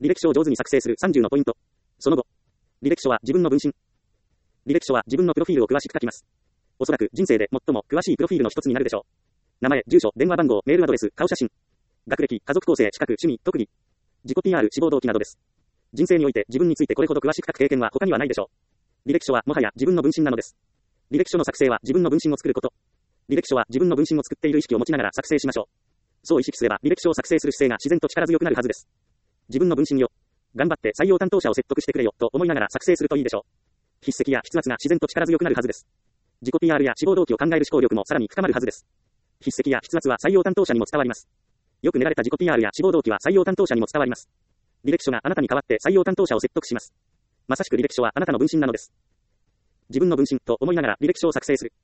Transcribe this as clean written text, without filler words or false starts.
履歴書を上手に作成する30のポイント。その後、履歴書は自分の分身。履歴書は自分のプロフィールを詳しく書きます。おそらく人生で最も詳しいプロフィールの一つになるでしょう。名前、住所、電話番号、メールアドレス、顔写真。学歴、家族構成、資格、趣味、特技。自己 PR、志望動機などです。人生において自分についてこれほど詳しく書く経験は他にはないでしょう。履歴書はもはや自分の分身なのです。履歴書の作成は自分の分身を作ること。履歴書は自分の分身を作っている意識を持ちながら作成しましょう。そう意識すれば履歴書を作成する姿勢が自然と力強くなるはずです。自分の分身よ。頑張って採用担当者を説得してくれよと思いながら作成するといいでしょう。筆跡や筆圧が自然と力強くなるはずです。自己 PR や志望動機を考える思考力もさらに深まるはずです。筆跡や筆圧は採用担当者にも伝わります。よく練られた自己 PR や志望動機は採用担当者にも伝わります。履歴書があなたに代わって採用担当者を説得します。まさしく履歴書はあなたの分身なのです。自分の分身と思いながら履歴書を作成する。